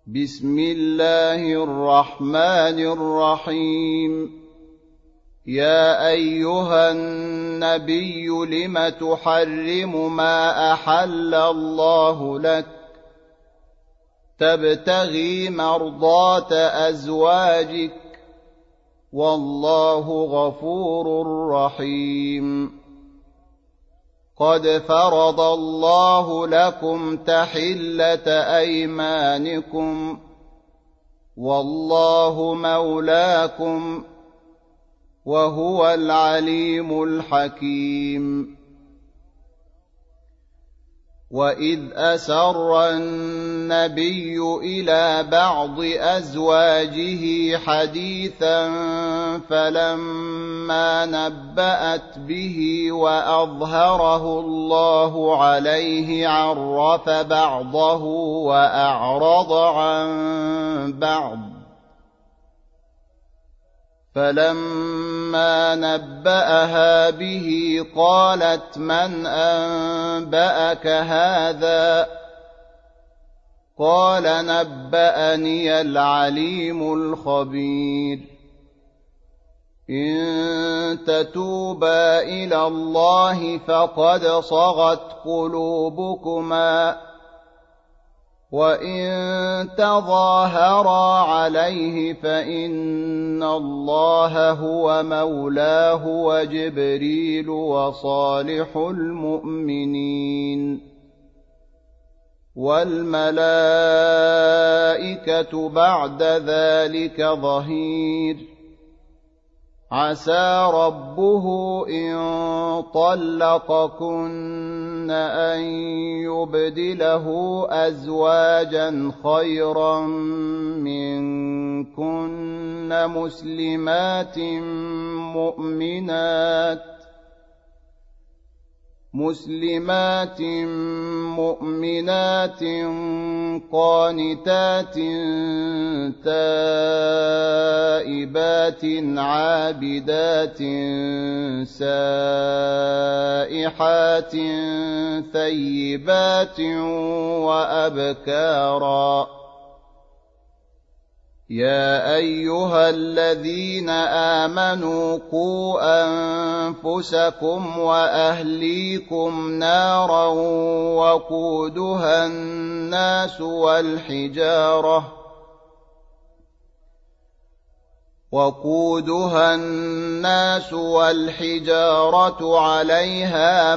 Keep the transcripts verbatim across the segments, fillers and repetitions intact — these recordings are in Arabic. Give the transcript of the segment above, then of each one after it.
بسم الله الرحمن الرحيم. يا أيها النبي لم تحرم ما أحل الله لك تبتغي مرضات أزواجك والله غفور رحيم. قد فرض الله لكم تحلة أيمانكم والله مولاكم وهو العليم الحكيم. وإذ أسر النبي إلى بعض أزواجه حديثا فلما نبأت به وأظهره الله عليه عرف بعضه وأعرض عن بعض، فلما نبأها به قالت من أنبأك هذا؟ قال نبأني العليم الخبير. إن تتوبا إلى الله فقد صغت قلوبكما وإن تظاهرا عليه فإن الله هو مولاه وجبريل وصالح المؤمنين والملائكة بعد ذلك ظهير. عسى ربه إن طلقكن أن يبدله أزواجا خيرا منكن مسلمات مؤمنات مسلمات مؤمنات قانتات تائبات عابدات سائحات ثيبات وأبكارا. يا أيها الذين آمنوا قوا أنفسكم وأهليكم نارا وقودها الناس والحجارة وقودها الناس والحجارة عليها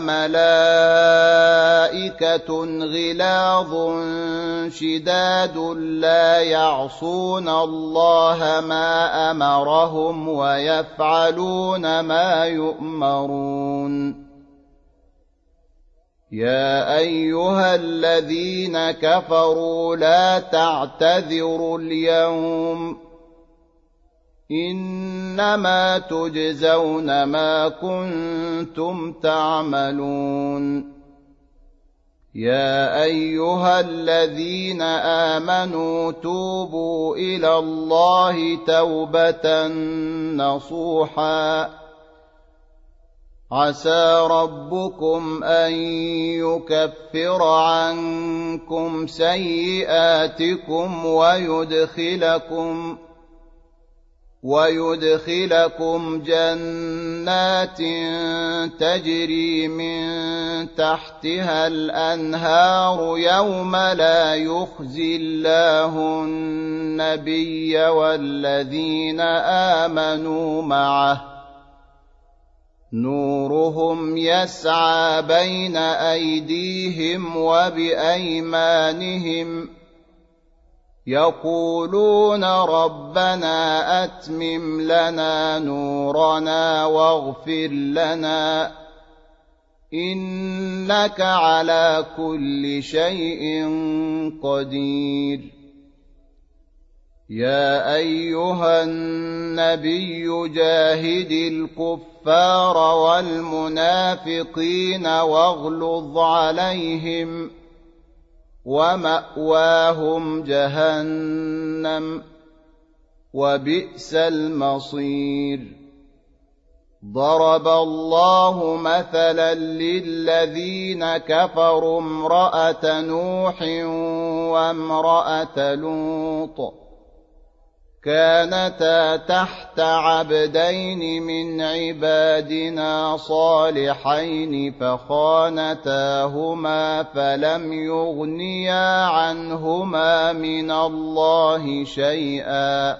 ملائكة غلاظ شداد لا يعصون الله ما أمرهم ويفعلون ما يؤمرون. يا أيها الذين كفروا لا تعتذروا اليوم إنما تجزون ما كنتم تعملون. يا أيها الذين آمنوا توبوا إلى الله توبة نصوحا عسى ربكم أن يكفر عنكم سيئاتكم ويدخلكم ويدخلكم جنات تجري من تحتها الأنهار يوم لا يخزي الله النبي والذين آمنوا معه نورهم يسعى بين أيديهم وبأيمانهم يقولون ربنا أتمم لنا نورنا واغفر لنا إنك على كل شيء قدير. يا أيها النبي جاهد الكفار والمنافقين واغلظ عليهم ومأواهم جهنم وبئس المصير. ضرب الله مثلا للذين كفروا امرأة نوح وامرأة لوط كانتا تحت عبدين من عبادنا صالحين فخانتاهما فلم يغنيا عنهما من الله شيئا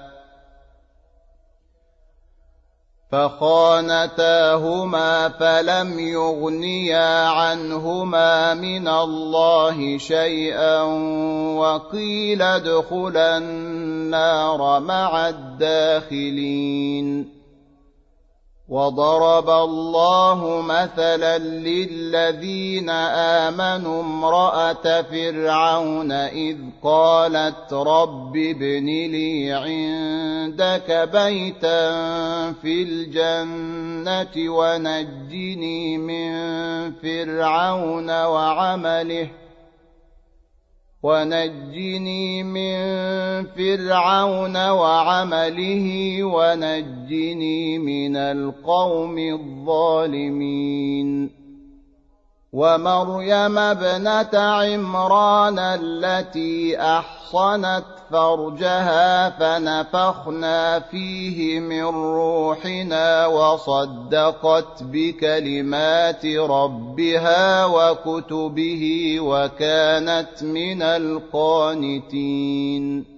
فخانتاهما فلم يغنيا عنهما من الله شيئا وقيل ادخلا النار مع الداخلين وضرب الله مثلا للذين آمنوا امرأة فرعون إذ قالت رب ابن لي عندك بيتا في الجنة ونجني من فرعون وعمله ونجني من فرعون وعمله ونجني من القوم الظالمين ومريم ابنة عمران التي أحصنت فرجها فنفخنا فيه من روحنا وصدقت بكلمات ربها وكتبه وكانت من القانتين